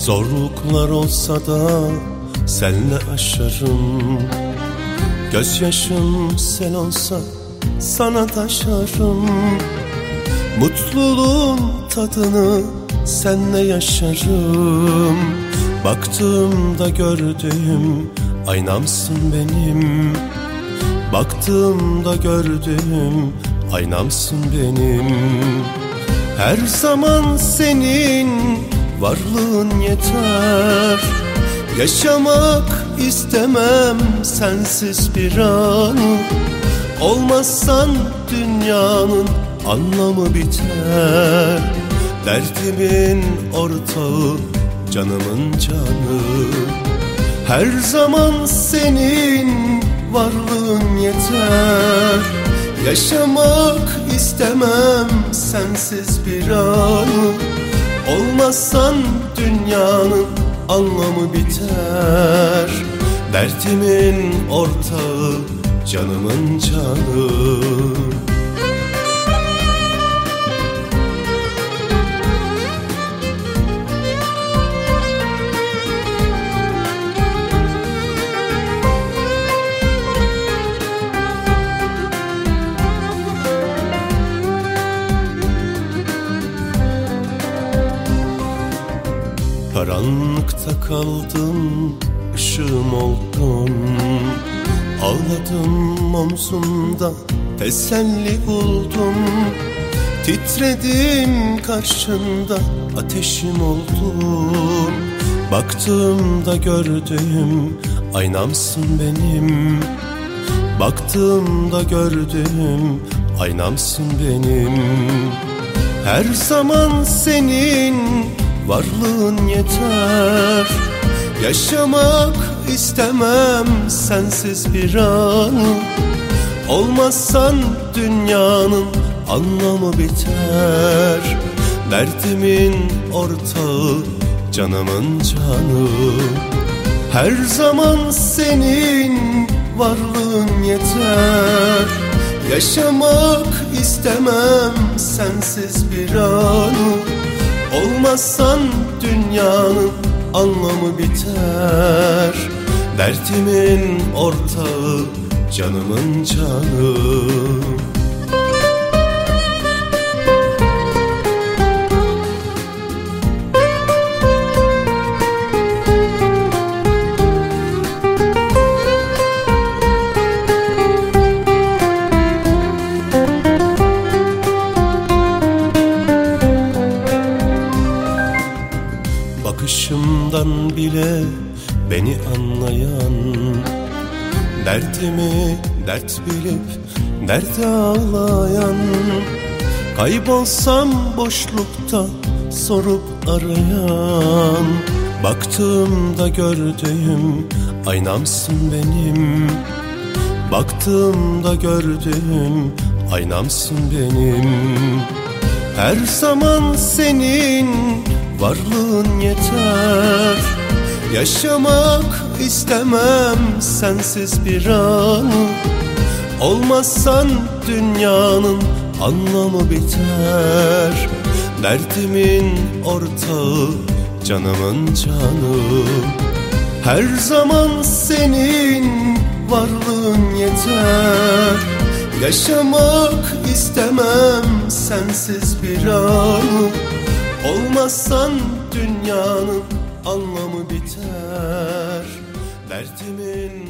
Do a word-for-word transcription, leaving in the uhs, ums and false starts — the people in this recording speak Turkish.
Zorluklar olsa da senle aşarım. Gözyaşım sel olsa sana taşarım. Mutluluğun tadını senle yaşarım. Baktığımda gördüğüm aynamsın benim. Baktığımda gördüğüm aynamsın benim. Her zaman senin varlığın yeter. Yaşamak istemem sensiz bir an. Olmazsan dünyanın anlamı biter. Derdimin ortağı, canımın canı. Her zaman senin varlığın yeter. Yaşamak istemem sensiz bir an. Olmazsan dünyanın anlamı biter. Derdimin ortağı, canımın canı. Karanlıkta kaldım, ışığım oldun. Ağladım omzumda, teselli buldum. Titredim karşında, ateşim oldun. Baktığımda gördüğüm aynamsın benim. Baktığımda gördüğüm aynamsın benim. Her zaman senin varlığın yeter. Yaşamak istemem sensiz bir an. Olmazsan dünyanın anlamı biter. Derdimin ortağı, canımın canı. Her zaman senin varlığın yeter. Yaşamak istemem sensiz bir an. Olmazsan dünyanın anlamı biter. Derdimin ortağı, canımın canı. Bakışımdan bile beni anlayan, derdimi dert bilip derde ağlayan, kaybolsam boşlukta sorup arayan, baktığımda gördüğüm aynamsın benim. Baktığımda gördüğüm aynamsın benim. Her zaman senin varlığın yeter. Yaşamak istemem sensiz bir an. Olmazsan dünyanın anlamı biter. Derdimin ortağı, canımın canı. Her zaman senin varlığın yeter. Yaşamak istemem sensiz bir an. Olmazsan dünyanın anlamı biter. Derdimin